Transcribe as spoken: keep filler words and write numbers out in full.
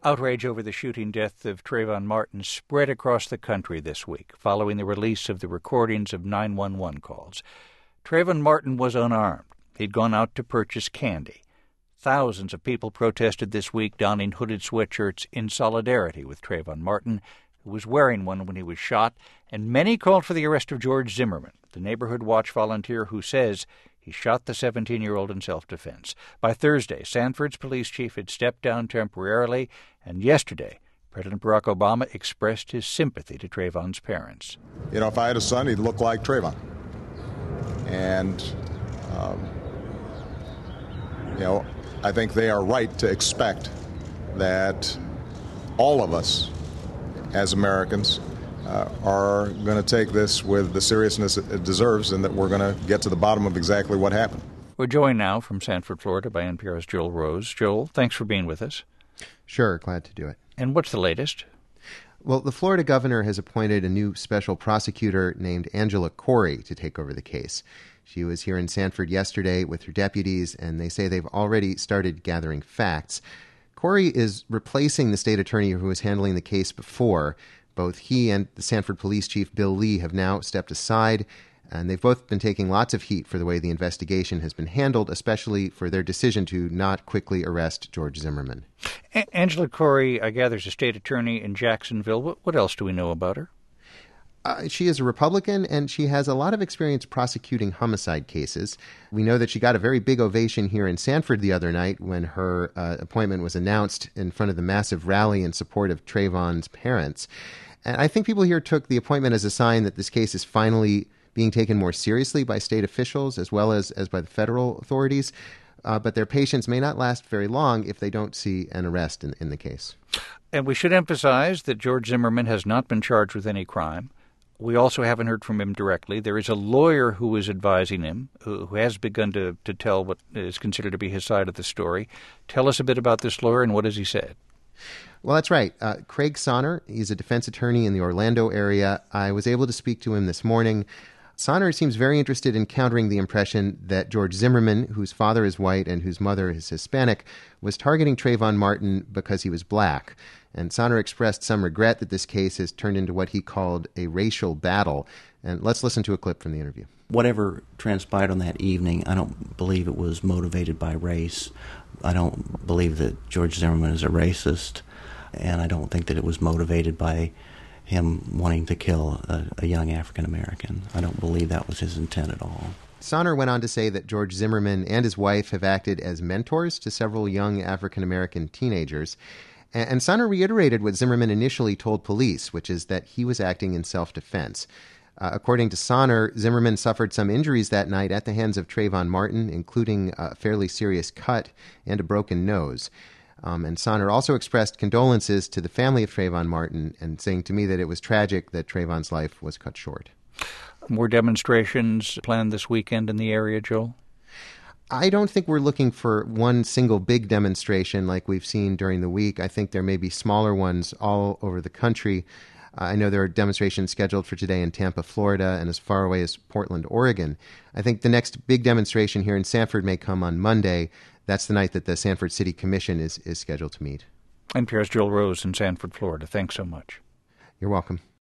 Outrage over the shooting death of Trayvon Martin spread across the country this week following the release of the recordings of nine one one calls. Trayvon Martin was unarmed. He'd gone out to purchase candy. Thousands of people protested this week donning hooded sweatshirts in solidarity with Trayvon Martin, who was wearing one when he was shot, and many called for the arrest of George Zimmerman, the Neighborhood Watch volunteer who says he shot the seventeen-year-old in self-defense. By Thursday, Sanford's police chief had stepped down temporarily, and yesterday, President Barack Obama expressed his sympathy to Trayvon's parents. You know, if I had a son, he'd look like Trayvon. And, um, you know, I think they are right to expect that all of us as Americans uh, are going to take this with the seriousness it deserves, and that we're going to get to the bottom of exactly what happened. We're joined now from Sanford, Florida by N P R's Joel Rose. Joel, thanks for being with us. Sure, glad to do it. And what's the latest? Well, the Florida governor has appointed a new special prosecutor named Angela Corey to take over the case. She was here in Sanford yesterday with her deputies, and they say they've already started gathering facts. Corey is replacing the state attorney who was handling the case before. Both he and the Sanford police chief, Bill Lee, have now stepped aside, and they've both been taking lots of heat for the way the investigation has been handled, especially for their decision to not quickly arrest George Zimmerman. A- Angela Corey, I gather, is a state attorney in Jacksonville. What, what else do we know about her? Uh, she is a Republican, and she has a lot of experience prosecuting homicide cases. We know that she got a very big ovation here in Sanford the other night when her uh, appointment was announced in front of the massive rally in support of Trayvon's parents. And I think people here took the appointment as a sign that this case is finally being taken more seriously by state officials as well as, as by the federal authorities. Uh, but their patience may not last very long if they don't see an arrest in, in the case. And we should emphasize that George Zimmerman has not been charged with any crime. We also haven't heard from him directly. There is a lawyer who is advising him, who has begun to, to tell what is considered to be his side of the story. Tell us a bit about this lawyer and what has he said? Well, that's right. Uh, Craig Sonner, he's a defense attorney in the Orlando area. I was able to speak to him this morning. Sonner seems very interested in countering the impression that George Zimmerman, whose father is white and whose mother is Hispanic, was targeting Trayvon Martin because he was black. And Sonner expressed some regret that this case has turned into what he called a racial battle. And let's listen to a clip from the interview. Whatever transpired on that evening, I don't believe it was motivated by race. I don't believe that George Zimmerman is a racist, and I don't think that it was motivated by him wanting to kill a, a young African American. I don't believe that was his intent at all. Sonner went on to say that George Zimmerman and his wife have acted as mentors to several young African American teenagers. And, and Sonner reiterated what Zimmerman initially told police, which is that he was acting in self-defense. Uh, according to Sonner, Zimmerman suffered some injuries that night at the hands of Trayvon Martin, including a fairly serious cut and a broken nose. Um, and Sonner also expressed condolences to the family of Trayvon Martin and saying to me that it was tragic that Trayvon's life was cut short. More demonstrations planned this weekend in the area, Joel? I don't think we're looking for one single big demonstration like we've seen during the week. I think there may be smaller ones all over the country. I know there are demonstrations scheduled for today in Tampa, Florida, and as far away as Portland, Oregon. I think the next big demonstration here in Sanford may come on Monday. That's the night that the Sanford City Commission is, is scheduled to meet. N P R's Joel Rose in Sanford, Florida. Thanks so much. You're welcome.